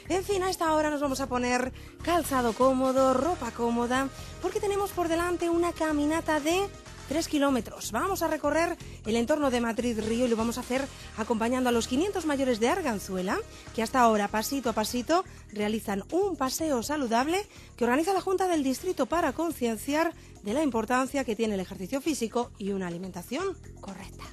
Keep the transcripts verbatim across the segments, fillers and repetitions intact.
En fin, a esta hora nos vamos a poner calzado cómodo, ropa cómoda, porque tenemos por delante una caminata de tres kilómetros. Vamos a recorrer el entorno de Madrid-Río y lo vamos a hacer acompañando a los quinientos mayores de Arganzuela, que hasta ahora, pasito a pasito, realizan un paseo saludable que organiza la Junta del Distrito para concienciar de la importancia que tiene el ejercicio físico y una alimentación correcta.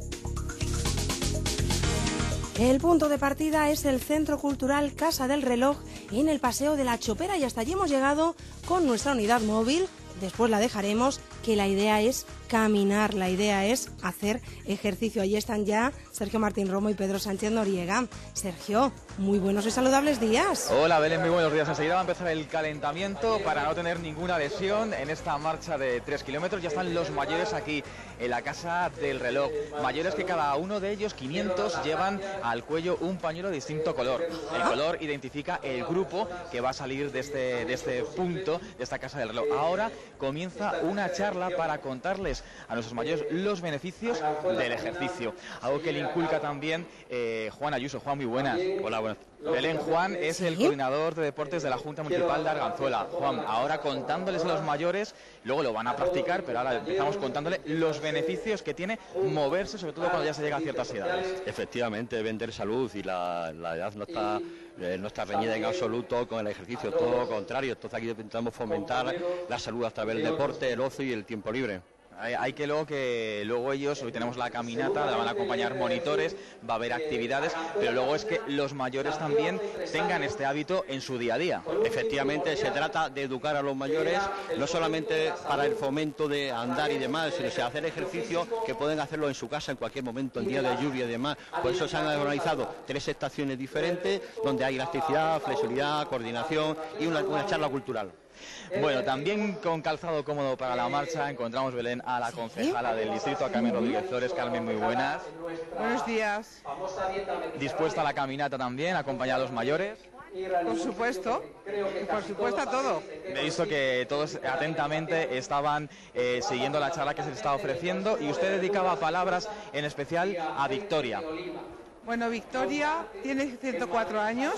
El punto de partida es el Centro Cultural Casa del Reloj en el Paseo de la Chopera y hasta allí hemos llegado con nuestra unidad móvil. Después la dejaremos, que la idea es caminar, la idea es hacer ejercicio. Allí están ya Sergio Martín Romo y Pedro Sánchez Noriega. Sergio, muy buenos y saludables días. Hola Belén, muy buenos días. Enseguida va a empezar el calentamiento para no tener ninguna lesión en esta marcha de tres kilómetros. Ya están los mayores aquí en la Casa del Reloj. Mayores que cada uno de ellos, quinientos, llevan al cuello un pañuelo de distinto color. El color identifica el grupo que va a salir de este, de este punto, de esta Casa del Reloj. Ahora comienza una charla para contarles a nuestros mayores los beneficios del ejercicio. Algo que le inculca también eh, Juan Ayuso. Juan, muy buenas. Hola, buenas. Belén, Juan es el coordinador de deportes de la Junta Municipal de Arganzuela. Juan, ahora contándoles a los mayores, luego lo van a practicar, pero ahora empezamos contándole los beneficios que tiene moverse, sobre todo cuando ya se llega a ciertas edades. Efectivamente, vender salud y la, la edad no está, eh, no está reñida en absoluto con el ejercicio, todo lo contrario. Entonces aquí intentamos fomentar la salud a través del deporte, el ocio y el tiempo libre. Hay, hay que luego que luego ellos, hoy tenemos la caminata, la van a acompañar monitores, va a haber actividades, pero luego es que los mayores también tengan este hábito en su día a día. Efectivamente, se trata de educar a los mayores, no solamente para el fomento de andar y demás, sino de hacer ejercicio que pueden hacerlo en su casa en cualquier momento, en día de lluvia y demás. Por eso se han organizado tres estaciones diferentes, donde hay elasticidad, flexibilidad, coordinación y una, una charla cultural. Bueno, también con calzado cómodo para la marcha encontramos, Belén, a la concejala del distrito, a Carmen Rodríguez Flores. Carmen, muy buenas. Buenos días. ¿Dispuesta a la caminata también, acompañar a los mayores? Por supuesto, por supuesto a todo. Me he visto que todos atentamente estaban eh, siguiendo la charla que se les estaba ofreciendo y usted dedicaba palabras en especial a Victoria. Bueno, Victoria tiene ciento cuatro años,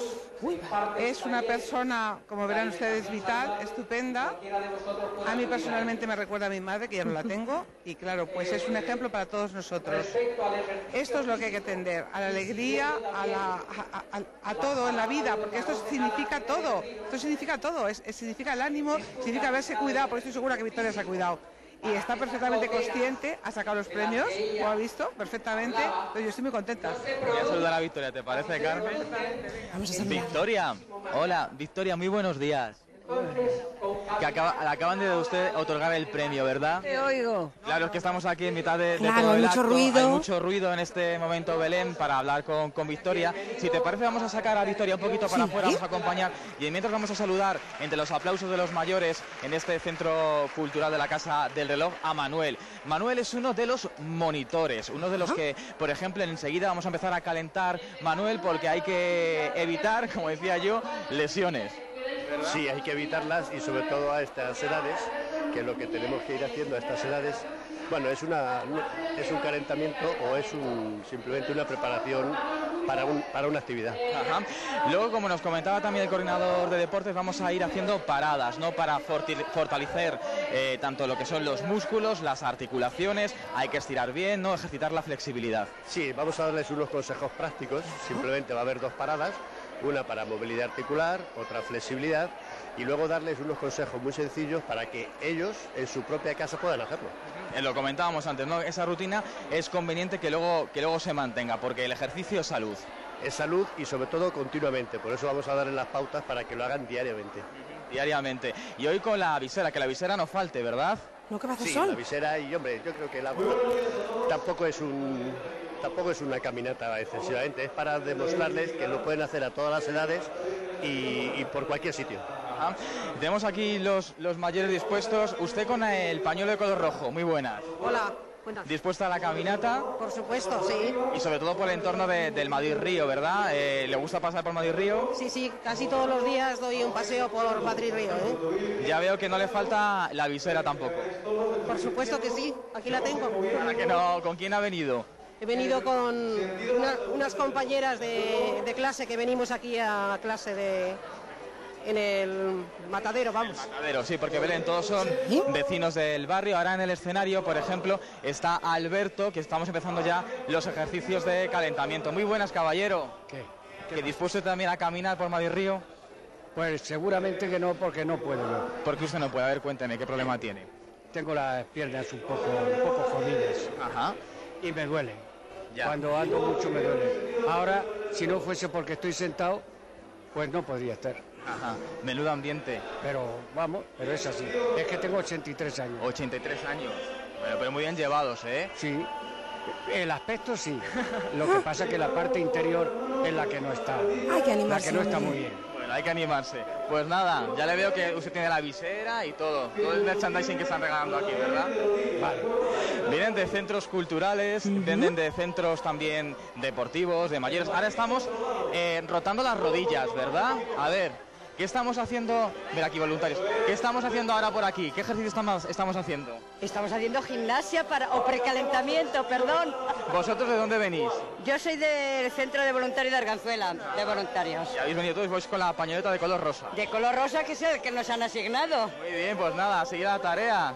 es una persona, como verán ustedes, vital, estupenda. A mí personalmente me recuerda a mi madre, que ya no la tengo, y claro, pues es un ejemplo para todos nosotros. Esto es lo que hay que tender, a la alegría, a, la, a, a, a todo en la vida, porque esto significa todo, esto significa todo, es, es, significa el ánimo, significa haberse cuidado, porque estoy segura que Victoria se ha cuidado. Y está perfectamente consciente, ha sacado los premios, lo ha visto perfectamente, pero yo estoy muy contenta. Voy a saludar a Victoria, ¿te parece, Carmen? Vamos a saludar. Victoria, hola, Victoria, muy buenos días. Que acaba, acaban de usted otorgar el premio, ¿verdad? Te oigo. Claro, es que estamos aquí en mitad de, de Claro, todo el hay mucho acto. ruido. Hay mucho ruido en este momento, Belén, para hablar con, con Victoria. Si te parece, vamos a sacar a Victoria un poquito para ¿Sí? afuera, vamos a acompañar. Y mientras vamos a saludar, entre los aplausos de los mayores, en este centro cultural de la Casa del Reloj, a Manuel. Manuel es uno de los monitores, uno de los que, por ejemplo, enseguida vamos a empezar a calentar, Manuel, porque hay que evitar, como decía yo, lesiones. Sí, hay que evitarlas y sobre todo a estas edades, que lo que tenemos que ir haciendo a estas edades, bueno, es una es un calentamiento o es un, simplemente una preparación para, un, para una actividad. Ajá. Luego, como nos comentaba también el coordinador de deportes, vamos a ir haciendo paradas, ¿no? Para fortalecer eh, tanto lo que son los músculos, las articulaciones, hay que estirar bien, ¿no? Ejercitar la flexibilidad. Sí, vamos a darles unos consejos prácticos, simplemente va a haber dos paradas. Una para movilidad articular, otra flexibilidad, y luego darles unos consejos muy sencillos para que ellos en su propia casa puedan hacerlo. Eh, lo comentábamos antes, ¿no? Esa rutina es conveniente que luego, que luego se mantenga, porque el ejercicio es salud. Es salud y sobre todo continuamente, por eso vamos a darles las pautas para que lo hagan diariamente. Diariamente. Y hoy con la visera, que la visera no falte, ¿verdad? No, ¿qué pasa, Sí, Sol? la visera y, hombre, yo creo que la tampoco es un... Tampoco es una caminata excesivamente, es para demostrarles que lo pueden hacer a todas las edades y, y por cualquier sitio. Ajá. Tenemos aquí los, los mayores dispuestos. Usted con el pañuelo de color rojo, muy buenas. Hola. Buenas. ¿Dispuesta a la caminata? Por supuesto, sí. Y sobre todo por el entorno de, del Madrid-Río, ¿verdad? Eh, ¿Le gusta pasar por Madrid-Río? Sí, sí, casi todos los días doy un paseo por Madrid-Río, ¿eh? Ya veo que no le falta la visera tampoco. Por supuesto que sí, aquí la tengo. ¿A que no? ¿Con quién ha venido? He venido con una- unas compañeras de, de clase que venimos aquí a clase de en el matadero, vamos. Matadero, sí, porque Belén, todos son vecinos del barrio. Ahora en el escenario, por ejemplo, está Alberto, que estamos empezando ya los ejercicios de calentamiento. Muy buenas, caballero. ¿Qué? ¿Que dispuso también a caminar por Madrid Río? Pues seguramente que no, porque no puedo yo. ¿Por qué usted no puede? A ver, cuénteme, ¿qué problema tiene? Tengo las piernas un poco, un poco jodidas Ajá. y me duelen. Ya. Cuando ando mucho me duele. Ahora, si no fuese porque estoy sentado, pues no podría estar. Ajá. Menudo ambiente. Pero vamos, pero es así. Es que tengo ochenta y tres años. ochenta y tres años. Bueno, pero muy bien llevados, ¿eh? Sí. El aspecto sí. Lo que pasa es que la parte interior es la que no está. Hay que animarse. La que no está muy muy bien. bien. Bueno, hay que animarse. Pues nada, ya le veo que usted tiene la visera y todo. Todo el merchandising que están regalando aquí, ¿verdad? Vale. Vienen de centros culturales, vienen de centros también deportivos, de mayores. Ahora estamos eh, rotando las rodillas, ¿verdad? A ver, ¿qué estamos haciendo? Mira aquí, voluntarios. ¿Qué estamos haciendo ahora por aquí? ¿Qué ejercicio estamos, estamos haciendo? Estamos haciendo gimnasia para, o precalentamiento, perdón. ¿Vosotros de dónde venís? Yo soy del Centro de Voluntarios de Arganzuela, de voluntarios. Y habéis venido todos, vais con la pañoleta de color rosa. De color rosa, que es el que nos han asignado. Muy bien, pues nada, a seguir la tarea.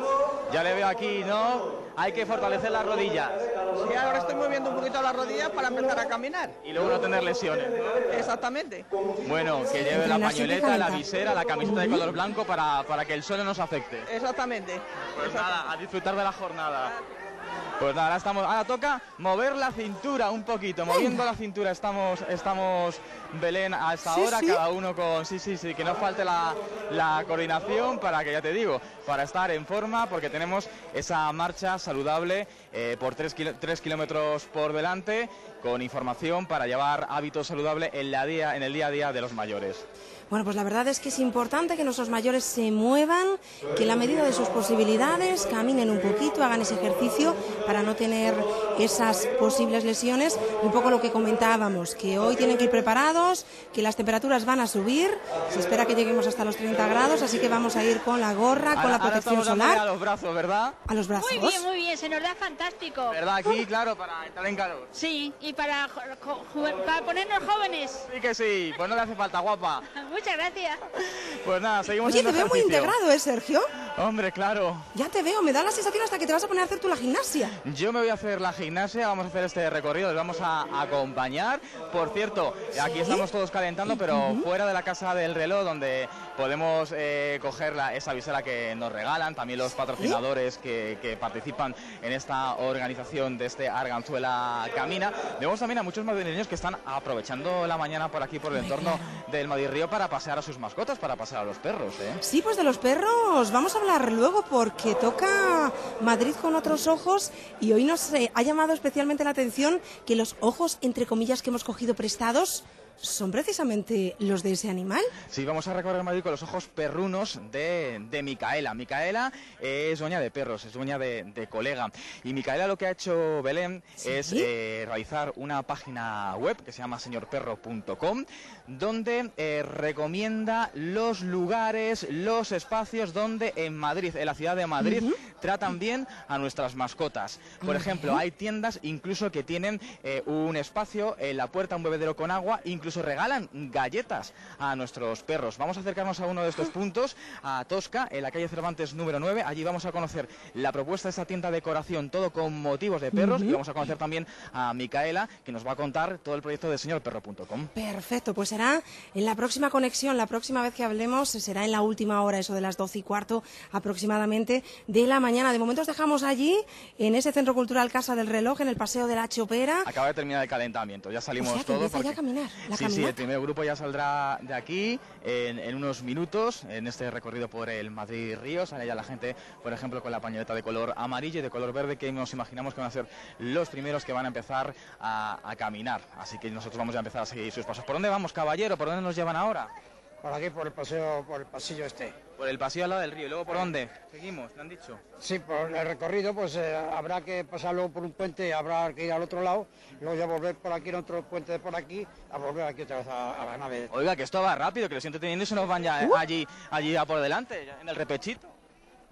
Ya le veo aquí, ¿no? Hay que fortalecer las rodillas. Sí, ahora estoy moviendo un poquito las rodillas para empezar a caminar. Y luego no tener lesiones. Exactamente. Bueno, que lleve la Entrenarse y pañoleta, la calentar. visera, la camiseta de color blanco para, para que el sol no nos afecte. Exactamente. Pues nada, a disfrutar de la jornada. Pues nada, ahora estamos, ahora toca mover la cintura un poquito, moviendo la cintura estamos, estamos Belén hasta Sí, ahora, sí. cada uno con, sí, sí, sí, que no falte la, la coordinación para que, ya te digo, para estar en forma, porque tenemos esa marcha saludable eh, por tres, kilo- tres kilómetros por delante, con información para llevar hábitos saludables en, la día, en el día a día de los mayores. Bueno, pues la verdad es que es importante que nuestros mayores se muevan, que en la medida de sus posibilidades caminen un poquito, hagan ese ejercicio para no tener esas posibles lesiones. Un poco lo que comentábamos, que hoy tienen que ir preparados, que las temperaturas van a subir, se espera que lleguemos hasta los treinta grados, así que vamos a ir con la gorra, con Ahora, la ahora protección estamos dándole solar, a los brazos, ¿verdad? a los brazos. Muy bien, muy bien, se nos da fantástico. ¿Verdad? Aquí, claro, para entrar en calor. Sí, y para, jo- jo- ju- para ponernos jóvenes. Sí que sí, pues no le hace falta, guapa. Muchas gracias. Pues nada, seguimos Oye, en te veo muy ejercicio. integrado, ¿eh, Sergio? Hombre, claro. Ya te veo, me da la sensación hasta que te vas a poner a hacer tú la gimnasia. Yo me voy a hacer la gimnasia, vamos a hacer este recorrido, les vamos a acompañar. Por cierto, aquí estamos todos calentando, pero fuera de la Casa del Reloj, donde podemos eh, coger la- esa visera que nos regalan, también los patrocinadores que, que participan en esta organización de este Arganzuela Camina. Vemos también a muchos madrileños que están aprovechando la mañana por aquí, por el entorno del Madrid Río, para pasear a sus mascotas, para pasear a los perros, ¿eh? Sí, pues de los perros vamos a hablar luego porque toca Madrid con otros ojos y hoy nos eh, ha llamado especialmente la atención que los ojos, entre comillas, que hemos cogido prestados son precisamente los de ese animal. Sí, vamos a recorrer Madrid con los ojos perrunos de, de Micaela. Micaela es dueña de perros, es dueña de, de colega. Y Micaela lo que ha hecho Belén ¿Sí? es eh, realizar una página web que se llama señor perro punto com, donde eh, recomienda los lugares, los espacios donde en Madrid, en la ciudad de Madrid, tratan bien a nuestras mascotas. Por ejemplo, hay tiendas incluso que tienen eh, un espacio en la puerta, un bebedero con agua, incluso regalan galletas a nuestros perros. Vamos a acercarnos a uno de estos puntos, a Tosca, en la calle Cervantes número nueve. Allí vamos a conocer la propuesta de esta tienda de decoración, todo con motivos de perros, y vamos a conocer también a Micaela, que nos va a contar todo el proyecto de señor perro punto com. Perfecto, pues será en la próxima conexión, la próxima vez que hablemos, será en la última hora, eso de las doce y cuarto aproximadamente de la mañana. De momento os dejamos allí, en ese Centro Cultural Casa del Reloj, en el Paseo de la Chopera. Acaba de terminar el calentamiento, ya salimos O sea, que todos. empieza ya a caminar, la Sí, sí, caminata. el primer grupo ya saldrá de aquí en, en unos minutos, en este recorrido por el Madrid Río. Sale ya la gente, por ejemplo, con la pañoleta de color amarillo y de color verde, que nos imaginamos que van a ser los primeros que van a empezar a, a caminar. Así que nosotros vamos a empezar a seguir sus pasos. ¿Por dónde vamos, caballero? ¿Por dónde nos llevan ahora? Por aquí, por el paseo, por el pasillo este. Por el pasillo al lado del río. ¿Y luego por dónde? Seguimos, ¿te han dicho? Sí, por el recorrido, pues eh, habrá que pasarlo por un puente, habrá que ir al otro lado, luego ya volver por aquí, en otro puente de por aquí, a volver aquí otra vez a, a la nave. Oiga, que esto va rápido, que lo siento teniendo y se nos van ya eh, allí, allí a por delante, ya en el repechito.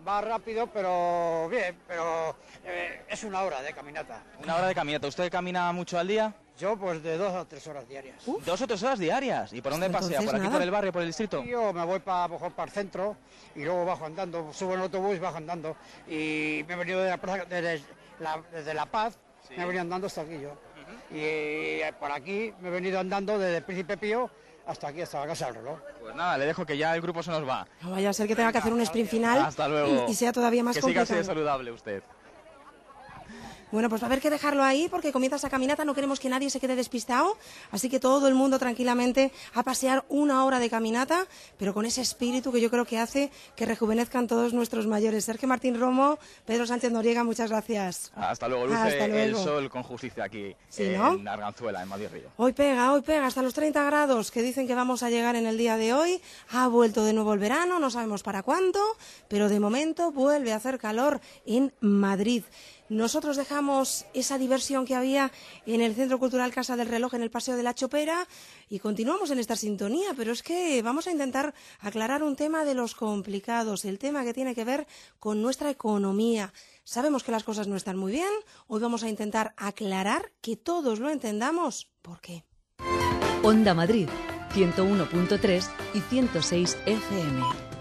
va rápido, pero bien, pero eh, es una hora de caminata. Una hora de caminata. ¿Usted camina mucho al día? Yo pues de dos a tres horas diarias. Uh, ¿Dos o tres horas diarias? ¿Y por dónde Entonces, pasea? ¿Por aquí, nada. por el barrio, por el distrito? Yo me voy para para el centro y luego bajo andando, subo en el autobús y bajo andando. Y me he venido de la plaza, desde la, desde La Paz, sí. me he venido andando hasta aquí yo. Uh-huh. Y eh, por aquí me he venido andando desde Príncipe Pío hasta aquí, hasta la Casa del Reloj. Pues nada, le dejo que ya el grupo se nos va. No vaya a ser que tenga que hacer un sprint final. Hasta luego. Y sea todavía más que complicado. siga así de saludable usted. Bueno, pues va a haber que dejarlo ahí porque comienza esa caminata, no queremos que nadie se quede despistado, así que todo el mundo tranquilamente a pasear una hora de caminata, pero con ese espíritu que yo creo que hace que rejuvenezcan todos nuestros mayores. Sergio Martín Romo, Pedro Sánchez Noriega, muchas gracias. Hasta luego, luce Hasta luego. el sol con justicia aquí ¿Sí, en no? Arganzuela, en Madrid Río. Hoy pega, hoy pega, hasta los treinta grados que dicen que vamos a llegar en el día de hoy. Ha vuelto de nuevo el verano, no sabemos para cuándo, pero de momento vuelve a hacer calor en Madrid. Nosotros dejamos esa diversión que había en el Centro Cultural Casa del Reloj, en el Paseo de la Chopera, y continuamos en esta sintonía, pero es que vamos a intentar aclarar un tema de los complicados, el tema que tiene que ver con nuestra economía. Sabemos que las cosas no están muy bien, hoy vamos a intentar aclarar que todos lo entendamos. ¿Por qué? Onda Madrid, ciento uno punto tres y ciento seis F M.